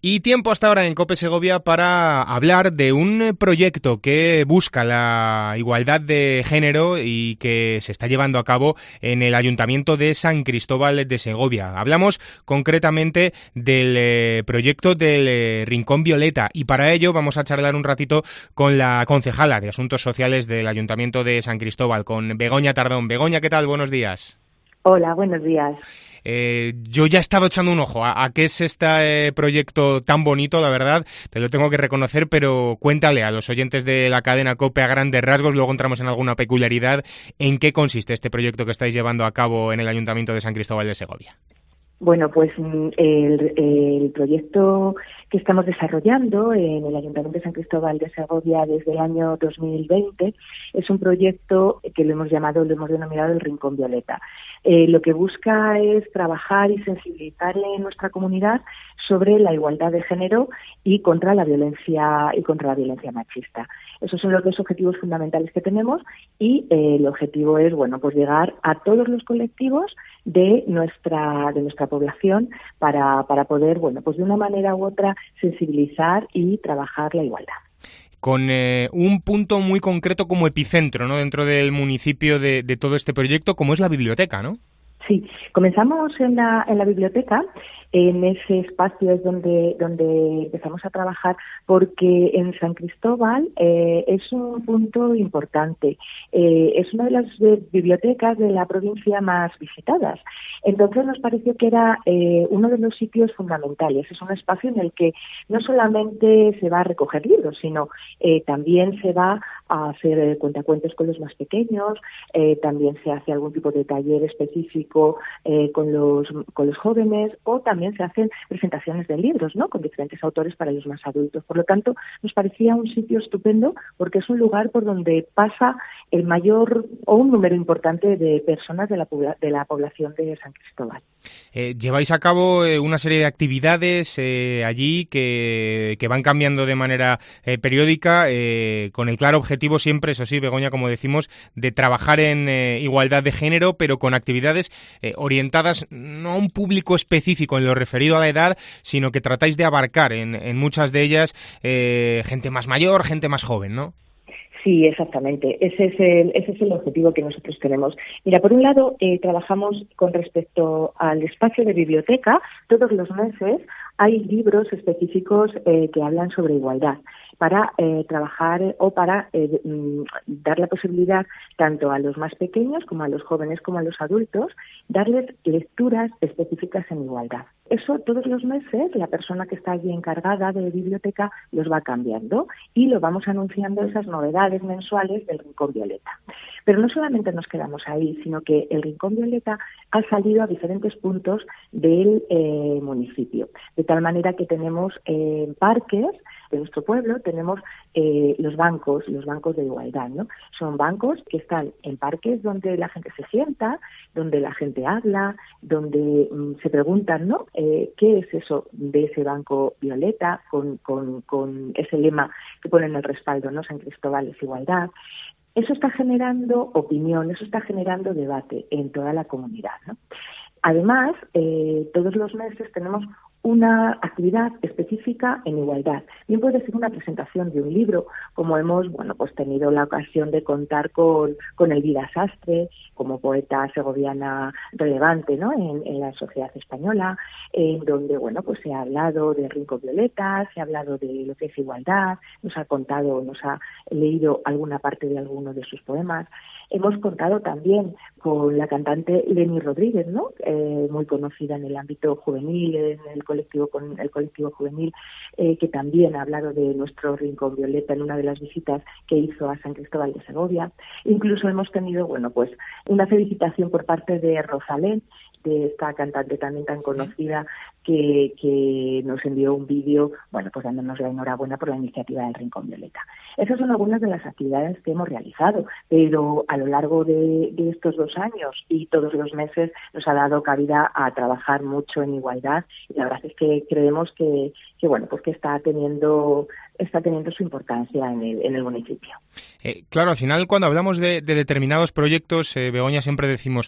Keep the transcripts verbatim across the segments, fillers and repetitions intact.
Y tiempo hasta ahora en COPE Segovia para hablar de un proyecto que busca la igualdad de género y que se está llevando a cabo en el Ayuntamiento de San Cristóbal de Segovia. Hablamos concretamente del eh, proyecto del eh, Rincón Violeta y para ello vamos a charlar un ratito con la concejala de Asuntos Sociales del Ayuntamiento de San Cristóbal, con Begoña Tardón. Begoña, ¿qué tal? Buenos días. Hola, buenos días. Eh, yo ya he estado echando un ojo a, a qué es este eh, proyecto tan bonito, la verdad, te lo tengo que reconocer, pero cuéntale a los oyentes de la cadena COPE a grandes rasgos, luego entramos en alguna peculiaridad, en qué consiste este proyecto que estáis llevando a cabo en el Ayuntamiento de San Cristóbal de Segovia. Bueno, pues el, el proyecto que estamos desarrollando en el Ayuntamiento de San Cristóbal de Segovia desde el año dos mil veinte es un proyecto que lo hemos llamado, lo hemos denominado el Rincón Violeta. Eh, lo que busca es trabajar y sensibilizar en nuestra comunidad sobre la igualdad de género y contra la violencia y contra la violencia machista. Esos son los dos objetivos fundamentales que tenemos y eh, el objetivo es, bueno, pues llegar a todos los colectivos de nuestra de nuestra población para para poder, bueno, pues de una manera u otra sensibilizar y trabajar la igualdad. Con eh, un punto muy concreto como epicentro, ¿no?, dentro del municipio de, de todo este proyecto, como es la biblioteca, ¿no? Sí, comenzamos en la en la biblioteca. En ese espacio es donde donde empezamos a trabajar porque en San Cristóbal eh, es un punto importante. Eh, es una de las bibliotecas de la provincia más visitadas. Entonces nos pareció que era eh, uno de los sitios fundamentales. Es un espacio en el que no solamente se va a recoger libros, sino eh, también se va a hacer eh, cuentacuentos con los más pequeños, eh, también se hace algún tipo de taller específico eh, con los con los jóvenes o también se hacen presentaciones de libros, ¿no?, con diferentes autores para los más adultos. Por lo tanto, nos parecía un sitio estupendo porque es un lugar por donde pasa el mayor o un número importante de personas de la, de la población de San Cristóbal. Eh, lleváis a cabo eh, una serie de actividades eh, allí que, que van cambiando de manera eh, periódica, eh, con el claro objetivo siempre, eso sí, Begoña, como decimos, de trabajar en eh, igualdad de género, pero con actividades eh, orientadas no a un público específico en lo referido a la edad, sino que tratáis de abarcar en, en muchas de ellas eh, gente más mayor, gente más joven, ¿no? Sí, exactamente. Ese es el, ese es el objetivo que nosotros tenemos. Mira, por un lado, eh, trabajamos con respecto al espacio de biblioteca. Todos los meses hay libros específicos eh, que hablan sobre igualdad para eh, trabajar o para eh, dar la posibilidad tanto a los más pequeños como a los jóvenes como a los adultos, darles lecturas específicas en igualdad. Eso todos los meses la persona que está allí encargada de biblioteca los va cambiando y lo vamos anunciando esas novedades mensuales del Rincón Violeta. Pero no solamente nos quedamos ahí, sino que el Rincón Violeta ha salido a diferentes puntos del eh, municipio, de tal manera que tenemos eh, parques de nuestro pueblo, tenemos eh, los bancos, los bancos de igualdad, ¿no? Son bancos que están en parques donde la gente se sienta, donde la gente habla, donde mm, se preguntan, ¿no?, eh, ¿qué es eso de ese banco violeta con, con, con ese lema que pone en el respaldo, ¿no?, San Cristóbal es igualdad? Eso está generando opinión, eso está generando debate en toda la comunidad, ¿no? Además, eh, todos los meses tenemos una actividad específica en igualdad. Bien puede ser una presentación de un libro, como hemos, bueno, pues tenido la ocasión de contar con, con Elvira Sastre, como poeta segoviana relevante, ¿no?, en, en la sociedad española, en donde, bueno, pues se ha hablado de Rincón Violeta, se ha hablado de lo que es igualdad, nos ha contado, nos ha leído alguna parte de alguno de sus poemas. Hemos contado también con la cantante Lenny Rodríguez, ¿no?, eh, muy conocida en el ámbito juvenil, en el colectivo con el colectivo juvenil, eh, que también ha hablado de nuestro Rincón Violeta en una de las visitas que hizo a San Cristóbal de Segovia. Incluso hemos tenido, bueno, pues una felicitación por parte de Rosalén, de esta cantante también tan conocida, que, que nos envió un vídeo, bueno, pues dándonos la enhorabuena por la iniciativa del Rincón Violeta. Esas son algunas de las actividades que hemos realizado, pero a lo largo de, de estos dos años y todos los meses nos ha dado cabida a trabajar mucho en igualdad y la verdad es que creemos que, que bueno, pues que está teniendo está teniendo su importancia en el, en el municipio. Eh, claro, al final cuando hablamos de, de determinados proyectos, eh, Begoña, siempre decimos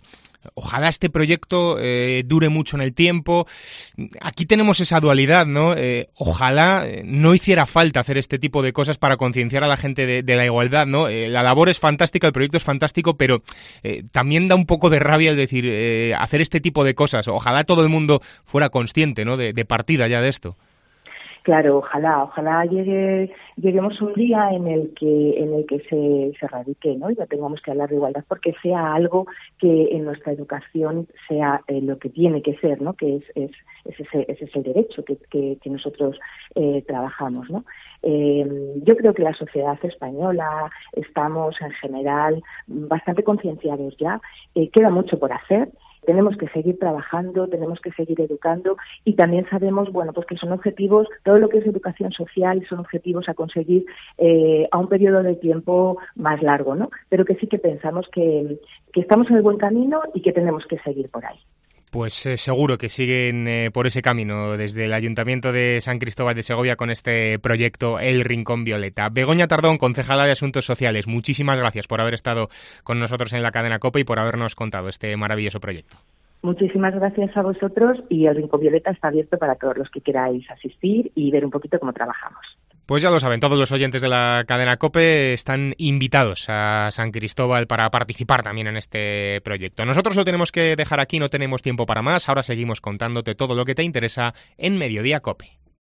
ojalá este proyecto eh, dure mucho en el tiempo. Aquí tenemos esa dualidad, ¿no? Eh, ojalá no hiciera falta hacer este tipo de cosas para concienciar a la gente de, de la igualdad, ¿no? Eh, la labor es fantástica, el proyecto es fantástico, pero eh, también da un poco de rabia el decir, eh, hacer este tipo de cosas. Ojalá todo el mundo fuera consciente, ¿no? De, de partida ya de esto. Claro, ojalá, ojalá llegue, lleguemos un día en el que en el que se, se radique, ¿no? Y no tengamos que hablar de igualdad, porque sea algo que en nuestra educación sea eh, lo que tiene que ser, ¿no? Que es, es, es ese, ese es el derecho que, que, que nosotros eh, trabajamos, ¿no? Eh, yo creo que la sociedad española estamos en general bastante concienciados ya. Eh, queda mucho por hacer. Tenemos que seguir trabajando, tenemos que seguir educando y también sabemos, bueno, pues que son objetivos, todo lo que es educación social son objetivos a conseguir eh, a un periodo de tiempo más largo, ¿no? Pero que sí que pensamos que, que estamos en el buen camino y que tenemos que seguir por ahí. Pues eh, seguro que siguen eh, por ese camino desde el Ayuntamiento de San Cristóbal de Segovia con este proyecto El Rincón Violeta. Begoña Tardón, concejala de Asuntos Sociales, muchísimas gracias por haber estado con nosotros en la cadena COPE y por habernos contado este maravilloso proyecto. Muchísimas gracias a vosotros y el Rincón Violeta está abierto para todos los que queráis asistir y ver un poquito cómo trabajamos. Pues ya lo saben, todos los oyentes de la cadena COPE están invitados a San Cristóbal para participar también en este proyecto. Nosotros lo tenemos que dejar aquí, no tenemos tiempo para más. Ahora seguimos contándote todo lo que te interesa en Mediodía COPE.